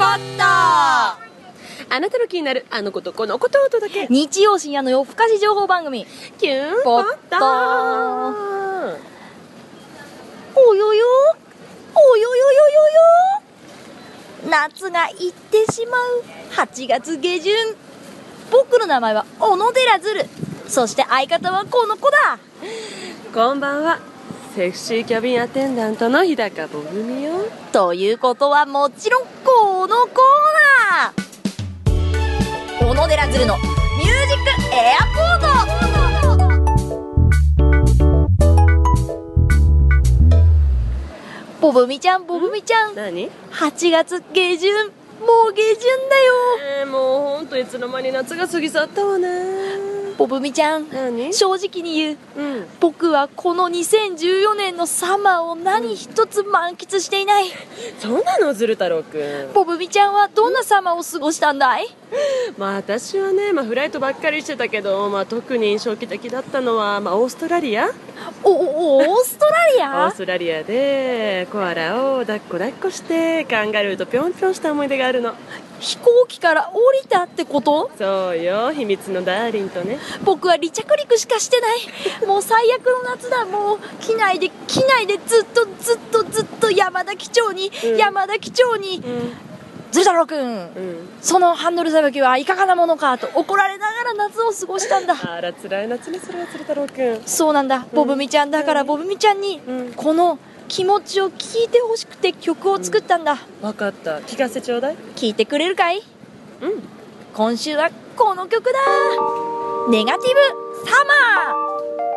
ポット。 あなたの気になるあのことこのことをお届け。 日曜深夜の夜更かし情報番組キュンポッポット。 ト。 およよおよよよよよ。夏が行ってしまう8月下旬。僕の名前は小野寺ずる。そして相方はこの子だ。 こんばんは。セクシーキャビンアテンダントの日高ぼぐみよ。 ということはもちろんこのコーナー、小野寺ずるのミュージックエアポート。ボブミちゃんボブミちゃん、 何 8月下旬、もう下旬だよ。 もうほんといつの間に夏が過ぎ去ったわね。 ボブミちゃん、 何正直に言う、 うん。 僕はこの2014年のサマーを何一つ満喫していない。 そうなの、鶴太郎くん。 ボブミちゃんはどんなサマーを過ごしたんだい？ まあ私はね、フライトばっかりしてたけど、特に印象的だったのは、オーストラリアオーストラリオーア？ ストラリアでコアラを抱っこしてカンガルーとぴょんぴょんした思い出があるの。 飛行機から降りたってこと？ そうよ、秘密のダーリンとね。 僕は離着陸しかしてない。もう最悪の夏だ。もう機内でずっと山田機長に、ずる太郎くん、そのハンドルさばきはいかがなものかと怒られながら夏を過ごしたんだ。 あら辛い夏ね、それは鶴太郎くん。 そうなんだ、ボブミちゃんだからボブミちゃんにこの気持ちを聞いてほしくて曲を作ったんだ。 分かった、聞かせちょうだい。 聞いてくれるかい？ うん今週はこの曲だ。ネガティブサマー。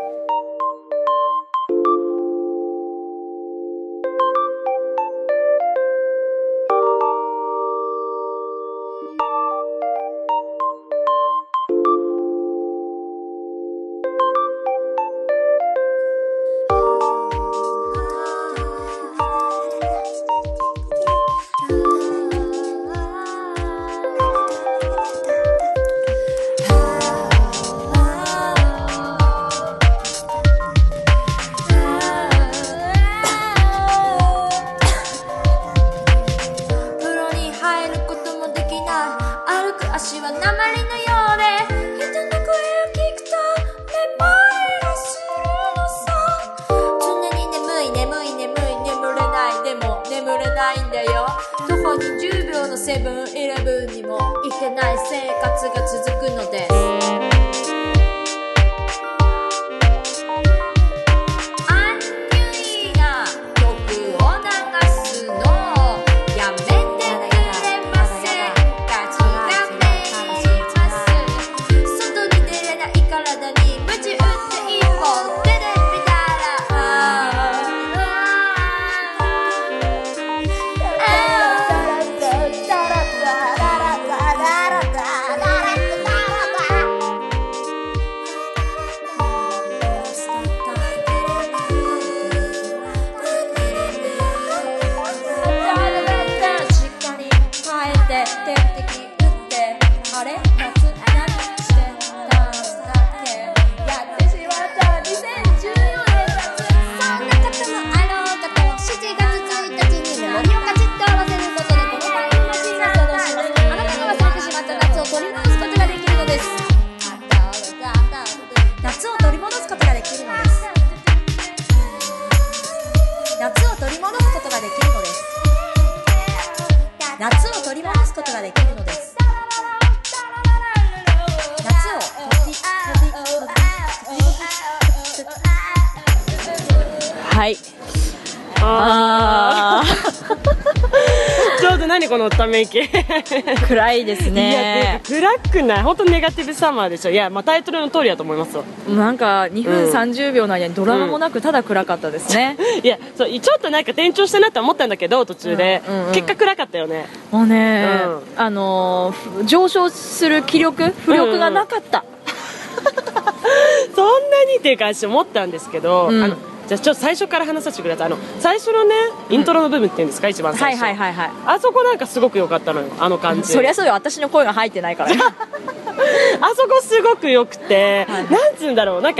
足は鉛のようで人の声を聞くとめまいがするのさ。常に眠れない。でも眠れないんだよ。徒歩20秒のセブンイレブンにも行けない生活が続くのです。はい。 ちょうど何このため息。 暗いですね。 いや、暗くない。本当にネガティブサマーでしょ。いや、タイトルの通りだと思いますわ。 なんか2分30秒の間にドラマもなくただ暗かったですね。 いや、そう、ちょっとなんか転調したなって思ったんだけど途中で、結果暗かったよね。 もうね、上昇する浮力がなかった。 そんなにっていうか私思ったんですけど、じゃあちょっと最初から話させてください。最初のねイントロの部分っていうんですか、一番最初、あそこなんかすごく良かったのよ、あの感じ。 そりゃそうよ、私の声が入ってないからね。 あそこすごく良くて、なんつうんだろう、なんか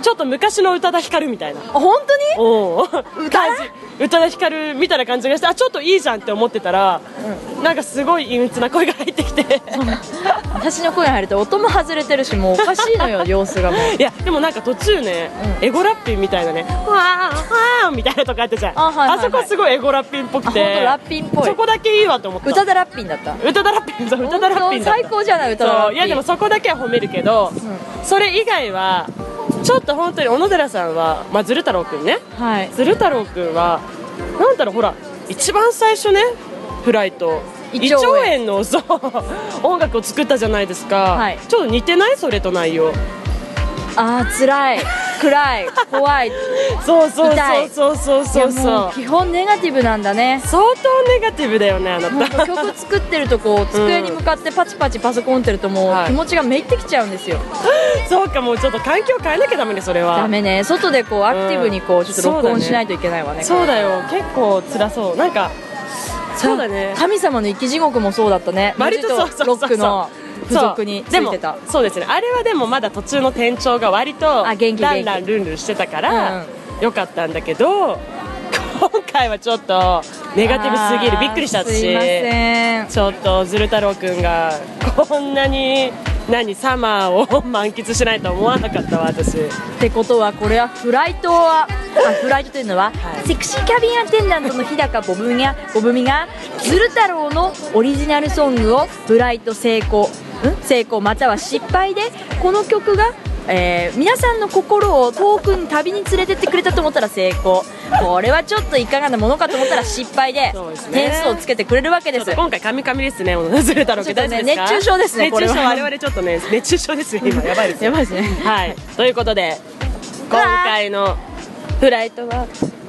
ちょっと昔の宇多田ヒカルみたいな。 本当に宇多田ヒカルみたいな感じがして、ちょっといいじゃんって思ってたら、なんかすごい陰鬱な声が入ってきて私の声入ると音も外れてるし、もうおかしいのよ様子がもう。 いやでもなんか途中ね、エゴラッピンみたいなね、わーみたいなとかあったじゃん。あそこすごいエゴラッピンっぽくて、 本当ラッピンっぽい。 そこだけいいわと思った。 宇多田ラッピンだった。 宇多田ラッピン、そう宇多田ラッピンだった。 最高じゃない宇多田ラッピン。 いやでもそこだけは褒めるけど、それ以外はちょっと本当に小野寺さんは、鶴太郎くんね、鶴太郎くんはなんだろう、ほら一番最初ね、フライト胃腸炎のそう音楽を作ったじゃないですか、ちょっと似てない？それと内容。 辛い暗い怖いそう基本ネガティブなんだね。 相当ネガティブだよね、あなた。 曲作ってると机に向かってパチパチパソコン打ってるともう気持ちがめいってきちゃうんですよ。 そうか、もうちょっと環境変えなきゃダメね、それは。 ダメね、外でアクティブにちょっと録音しないといけないわね。 そうだよ、結構辛そう。なんかそうだね、 神様の生き地獄もそうだったね。 割とそうロックの付属についてた。 そうですね、あれはでもまだ途中の転調が割とランランルンルンしてたからよかったんだけど、今回はちょっとネガティブすぎる。びっくりしたし、 すいません。 ちょっと鶴太郎くんがこんなにサマーを満喫しないと思わなかったわ、私。 ってことはこれはフライトというのは、セクシーキャビンアテンダントの日高ボブミが鶴太郎のオリジナルソングをフライト成功または失敗で、この曲が皆さんの心を遠くに旅に連れてってくれたと思ったら成功、これはちょっといかがなものかと思ったら失敗で点数をつけてくれるわけです。 今回カミカミですね、鶴太郎君。大丈夫ですか？ 熱中症ですね、これは。 我々ちょっとね、熱中症ですよ今。やばいですやばいですね。 はい、ということで今回のフライトは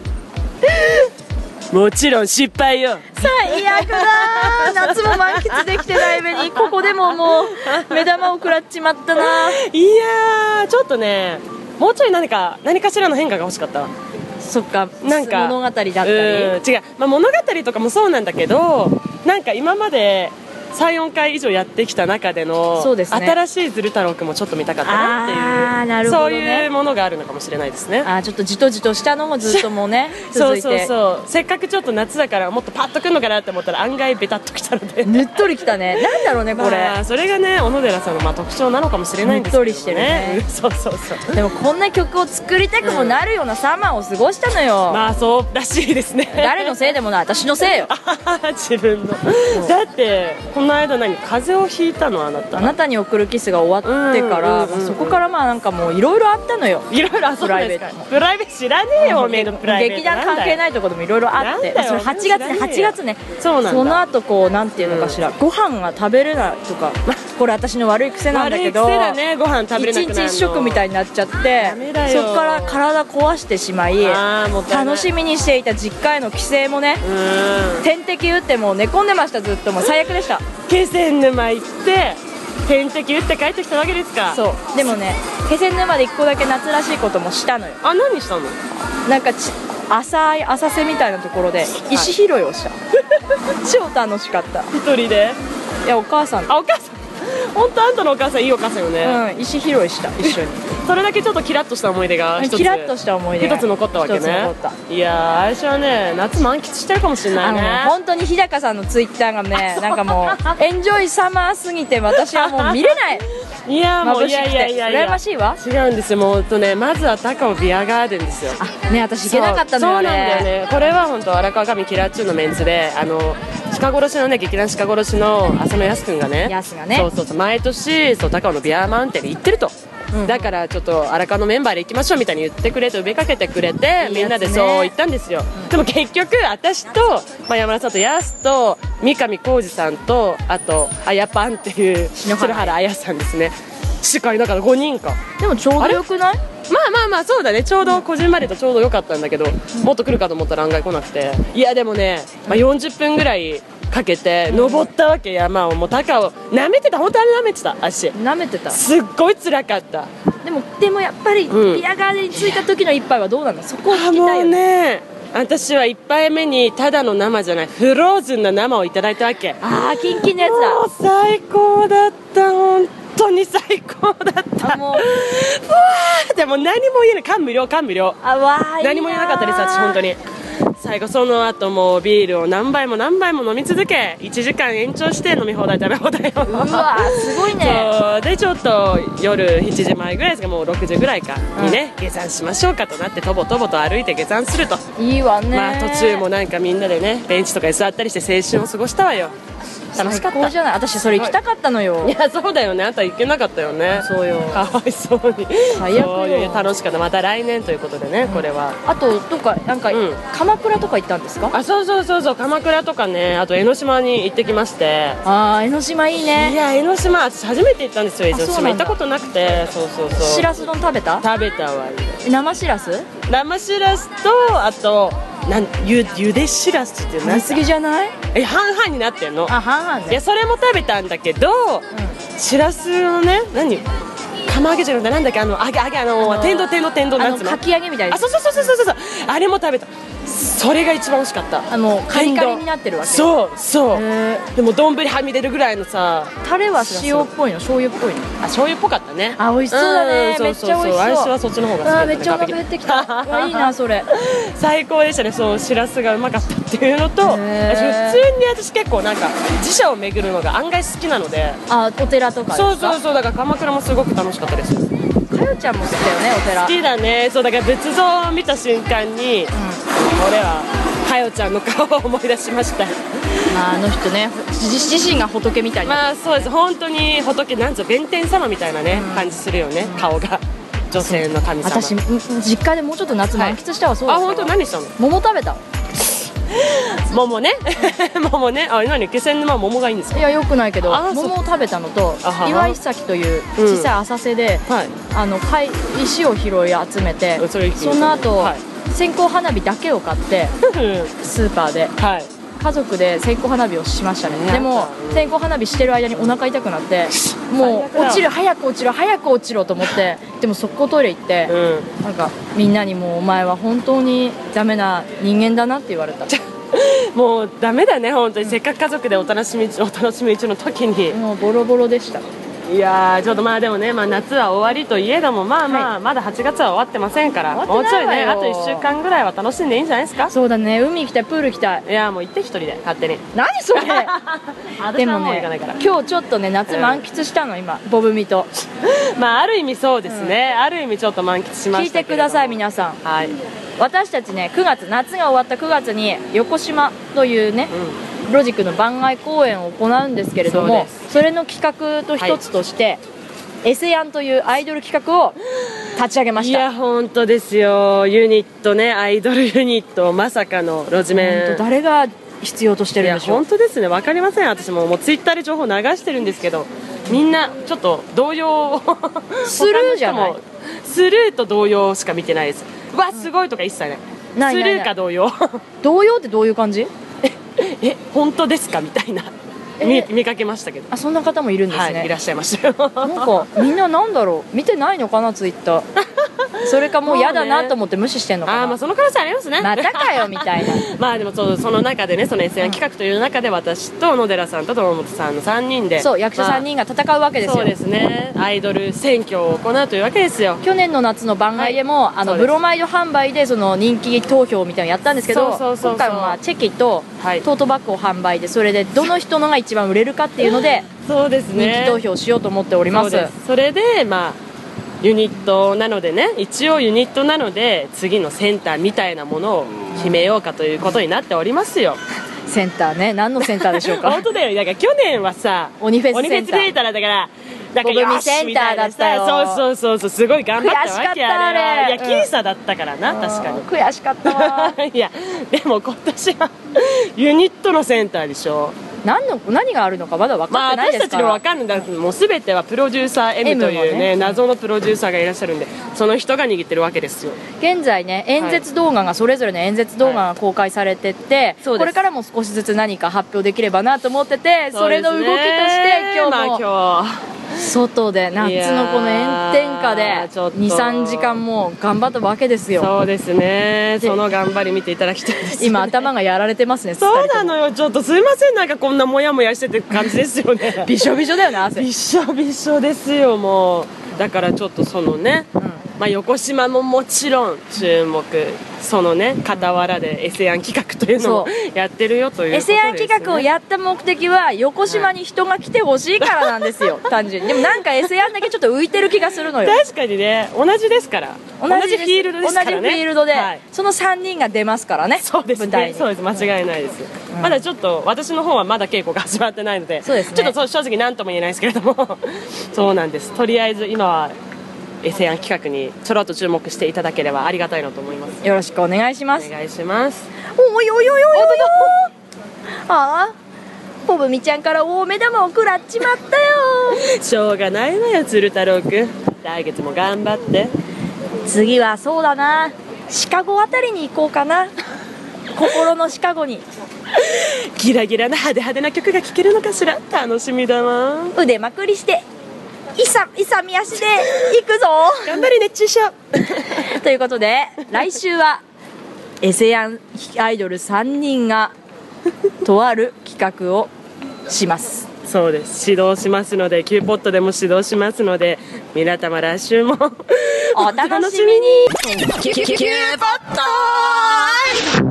もちろん失敗よ。 最悪だ夏も満喫できてない上にここでももう目玉を食らっちまったな。 いやー、ちょっとね、もうちょい何かしらの変化が欲しかったわ。 そっか、なんか物語だったり、 違う、物語とかもそうなんだけど、なんか今まで3、4回以上やってきた中での新しい鶴太郎君もちょっと見たかったなっていう、 なるほどね、 そういうものがあるのかもしれないですね。 ちょっとじとじとしたのもずっともうね続いて、 そうせっかくちょっと夏だからもっとパッとくるのかなって思ったら案外ベタっときたのでぬっとりきたね。なんだろうねこれ、 それがね小野寺さんの特徴なのかもしれないんですけどね。 ぬっとりしてるね。 そうでもこんな曲を作りたくもなるようなサマーを過ごしたのよ。 そうらしいですね。 誰のせいでもない、私のせいよ自分のだってこの間風邪をひいたの？あなたに送るキスが終わってから、そこからなんかもういろいろあったのよ。 いろいろプライベート。プライベート知らねえよ、おめえのプライベート。 劇団関係ないところでもいろいろあって、それ8月ね。 そうなんだ。 その後なんていうのかしら、ご飯が食べれないとか、これ私の悪い癖なんだけど、 悪い癖だね、ご飯食べれなくなるの。 1日1食みたいになっちゃって、そこから体壊してしまい、楽しみにしていた実家への帰省もね、点滴打ってもう寝込んでました。ずっともう最悪でした。 気仙沼行って点滴打って帰ってきたわけですか？ そうでもね、気仙沼で1個だけ夏らしいこともしたのよ。 何したの？ なんか浅瀬みたいなところで石拾いをした、超楽しかった。 一人で？ いや、お母さん。 お母さん。本当あんたのお母さんいいお母さんよね。 石拾いした一緒にそれだけちょっとキラッとした思い出が一つ残ったわけね。いやー、私はね夏満喫してるかもしれないね。 本当に日高さんのツイッターがね、なんかもうエンジョイサマーすぎて私はもう見れないいやもういや羨ましいわ。 違うんですよ、もうまずは高尾ビアガーデンですよ。 私行けなかったのよ。 そうなんだよね。これは本当荒川上キラーチューのメンツで鹿殺しのね、劇団鹿殺しの浅野康くんがね、そう毎年高尾のビアマウンテンに行ってると、だからちょっと荒川のメンバーで行きましょうみたいに言ってくれて呼びかけてくれて、みんなでそう行ったんですよ。でも結局私と、山田さんとヤスと三上浩二さんとあとあやぱんっていう篠原綾さんですねしかいなかった。5人か。 でもちょうどよくない？ まあそうだね、ちょうどこじんまりとちょうど良かったんだけど、もっと来るかと思ったら案外来なくて、いやでもね、40分ぐらいかけて登ったわけ、山を。もう高尾舐めてた、本当に舐めてた、足舐めてた。 すっごい辛かった。 でもやっぱりビアガーデンに着いた時の一杯はどうなの？そこを聞きたいよね。 もうね、私は1杯目にただの生じゃないフローズンな生をいただいたわけ。 キンキンのやつだ。 もう最高だった、本当に最高だった。 もううわー、でも何も言えない。感無量、感無量。 あわー、いいな。 何も言えなかったです、私本当に。最後その後もうビールを何杯も何杯も飲み続け、1時間延長して飲み放題食べ放題を。 うわー、すごいね。 そうでちょっと夜7時前ぐらいですか、もう6時ぐらいかにね、下山しましょうかとなって、とぼとぼと歩いて下山すると。 いいわね。 まあ途中もなんかみんなでねベンチとかに座ったりして青春を過ごしたわよ。楽しかった。 最高じゃない。私それ行きたかったのよ。 いやそうだよね、あんた行けなかったよね。 そうよ。 かわいそうに。 最悪よ。 そういう楽しかった。また来年ということでね、これは。 あとどっかなんか、鎌倉とか行ったんですか？ あ、そうそうそうそう、鎌倉とかね、あと江ノ島に行ってきまして。 あー、江ノ島いいね。 いや江ノ島私初めて行ったんですよ。江ノ島行ったことなくて。そうそうそう。 しらす丼食べた？ 食べたわよ。 生しらす？ 生しらすとあとゆでしらすっていう食べ過ぎじゃない？ 半々になってんの。 あ、半々ね。 いやそれも食べたんだけど、しらすのね、釜揚げじゃなくてなんだっけ、揚げ天丼なんつうの、 かき揚げみたいな。 あ、そうあれも食べた。それが一番美味しかった。 カリカリになってるわけ。 そうでも丼はみ出るぐらいのさ。 タレは塩っぽいの？醤油っぽいの？ あ、醤油っぽかったね。 あ、美味しそうだね。めっちゃ美味しそう。 私はそっちの方が好きだった。 めっちゃお腹減ってきた。いいなそれ。 最高でしたね。そう、しらすがうまかったっていうのと、普通に私結構なんか寺社を巡るのが案外好きなので。 あ、お寺とかですか？ そうだから鎌倉もすごく楽しかったです。 かよちゃんも好きだよね、お寺。 好きだね。そうだから仏像を見た瞬間に、俺はかよちゃんの顔を思い出しました。 あの人ね、自身が仏みたいな。 まあそうです、本当に仏、なんぞ弁天様みたいなね、感じするよね、顔が。女性の神様。 私実家でもうちょっと夏満喫したわ。そうです。 あ、本当？何したの？ 桃食べた。 桃ね。桃ね。あ、何？気仙沼桃がいいんですか？ いや、よくないけど、桃を食べたのと、岩井崎という小さい浅瀬で石を拾い集めて、その後線香花火だけを買ってスーパーで家族で線香花火をしましたね。でも線香花火してる間にお腹痛くなって、もう早く落ちろと思って、でも速攻トイレ行って、なんかみんなにもうお前は本当にダメな人間だなって言われた。 もうダメだね本当に。せっかく家族でお楽しみ中の時にもうボロボロでした。 いやー、ちょっとまあでもね、夏は終わりといえども、まだ8月は終わってませんから、もうちょいね、あと1週間ぐらいは楽しんでいいんじゃないですか。 そうだね、海行きたい、プール行きたい。 いや、もう行って一人で勝手に。 何それ。でもね、今日ちょっとね、夏満喫したの今、ボブミと。 まあある意味そうですね、ある意味ちょっと満喫しましたけど。 聞いてください皆さん。はい。私たちね、夏が終わった9月に横島というね、ロジックの番外公演を行うんですけれども、それの企画と一つとして、エセヤンというアイドル企画を立ち上げました。 いや本当ですよ、ユニットね、アイドルユニット、まさかのロジメン。 誰が必要としてるんでしょう。 本当ですね、分かりません。私もツイッターで情報流してるんですけど、みんなちょっと動揺スルーじゃない。 スルーと動揺しか見てないです。うわすごいとか一切ない。スルーか動揺。動揺ってどういう感じ？ 本当ですかみたいな。見かけましたけど。 あ、そんな方もいるんですね。 いらっしゃいましたよ。 なんかみんななんだろう、見てないのかなツイッター。それかもう嫌だなと思って無視してんのかな。 あ、まあその可能性ありますね。 またかよみたいな。 まあでもその中でね、その SN 企画という中で私と小野寺さんと友本さんの3人で、 そう、役者3人が戦うわけですよ。 そうですね、アイドル選挙を行うというわけですよ。 去年の夏の番外でもブロマイド販売でその人気投票みたいなのやったんですけど、今回はチェキとトートバッグを販売で、それでどの人のが一番売れるかっていうのでそうですね、 人気投票をしようと思っております。 それでまあユニットなのでね、一応ユニットなので次のセンターみたいなものを決めようかということになっておりますよ。 センターね、何のセンターでしょうか。 本当だよ。だから去年はさ、 鬼フェスセンターだからボブミセンターだったよ。 そうすごい頑張ったわけ。 あれいや僅差だったからな、確かに悔しかったわ。 いやでも今年はユニットのセンターでしょ。 何があるのかまだ分かってないですから。 私たちにも分かんない。もう全てはプロデューサー M というね、謎のプロデューサーがいらっしゃるんで、その人が握ってるわけですよ。 現在ね、演説動画がそれぞれの演説動画が公開されてて、これからも少しずつ何か発表できればなと思ってて、それの動きとして今日も外で夏のこの炎天下でちょっと 23時間も頑張ったわけですよ。 そうですね、その頑張り見ていただきたいです、ね、 今頭がやられてますね。 そうなのよ、ちょっとすいません、なんかこんなモヤモヤしてて感じですよねびしょびしょだよね、汗びしょびしょですよ。もうだからちょっとそのね、まあ、横島ももちろん注目、そのね傍らでエセアン企画というのをやってるよということです、ね、 エセアン企画をやった目的は横島に人が来てほしいからなんですよ、単純に。でもなんかエセアンだけちょっと浮いてる気がするのよ。 確かにね、同じですから、同じフィールドですからね。 同じフィールドで、 はい、 その3人が出ますからね。 そうですね、そうです、間違いないです、まだちょっと私の方はまだ稽古が始まってないので、 そうですね、 ちょっと正直何とも言えないですけれどもそうなんです。とりあえず今はエセアン企画にちょろっと注目していただければありがたいなと思います。 よろしくお願いします。 お願いします。 おいおいおいおいおい、ああ、ポブミちゃんから大目玉を食らっちまったよ。 しょうがないわよ、鶴太郎くん、来月も頑張って。 次はそうだな、シカゴあたりに行こうかな心のシカゴに。 ギラギラな派手派手な曲が聴けるのかしら、楽しみだわ。 腕まくりして勇み足で行くぞ頑張れ熱中症ということで来週はエセアンアイドル3人がとある企画をします。 そうです、指導しますので、キューポットでも指導しますので、皆様来週もお楽しみに。 キューポット